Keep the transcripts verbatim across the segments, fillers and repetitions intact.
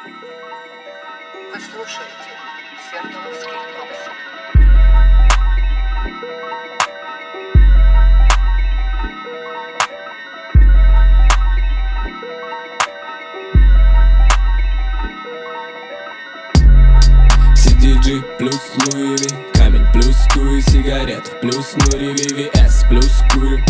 Вы слушаете Свердловский токсик. си ди джи плюс Луи Ви, камень плюс туи, сигарет плюс Нури Ви Ви Эс плюс кури.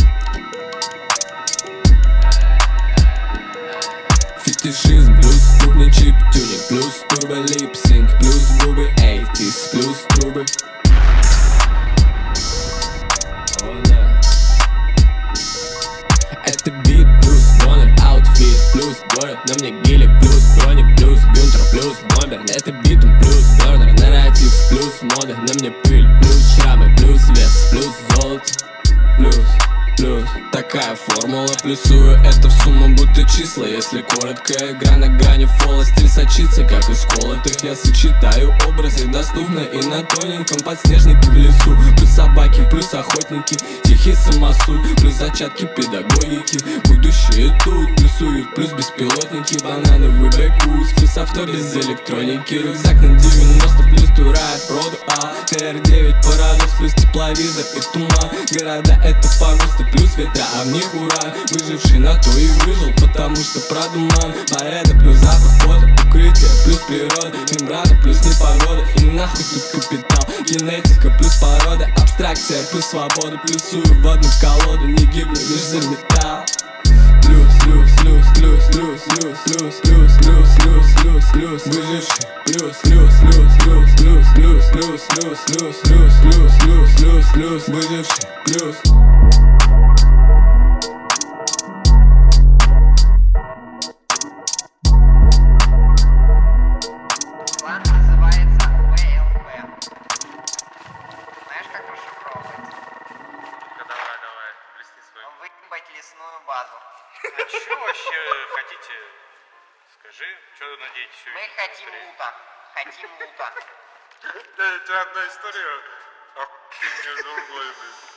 Фетишизм плюс ступни, чип тюнинг плюс турбо, липсинг плюс губы, эйтис плюс трубы. О, да. Это бит плюс гонор, аутфит плюс город, на мне гелик плюс броник плюс Гюнтер плюс бомбер. Это битум плюс бернер, нарратив плюс мода, на мне пыль плюс шрамы плюс вес плюс золото плюс плюс. Такая формула, плюсую это в сумму будто числа. Если коротко, игра на грани фола, стиль сочится, как из колотых. Я сочетаю образы, доступно и на тоненьком. Подснежники в лесу, плюс собаки, плюс охотники, тихий самосуд, плюс зачатки педагогики. Будущее тут, плюсуют, плюс беспилотники, банановый бэквуз, плюс авто без электроники, рюкзак на девяносто, плюс турает проду, а тэ эр девять парадокс, плюс тепловизор и туман. Города это погосты, плюс ветра, а в них уран. Выживший на то и выжил, потому что продуман. Пареда плюс запах пота, укрытие плюс природа, мембрана плюс непогода. И нахуй тут капитал, генетика плюс порода, абстракция плюс свобода. Плюсую водную колоду, не гибну лишь за металл. Плюс, плюс, плюс, плюс, плюс, плюс, плюс, плюс, плюс, плюс, плюс, плюс, выживший. Плюс, плюс, плюс, плюс, плюс, плюс, плюс, плюс, плюс, плюс, плюс, плюс, плюс, плюс, выживший. Плюс. План называется вэ эл вэ. Знаешь, как расшифровывается? Ну-ка, давай, давай, плесни свой. Выебать лесную базу. А что вообще хотите? Скажи, что надеетесь Мы увидеть? хотим лута. Хотим лута. Да, это одна история, а ты мне другой, блин.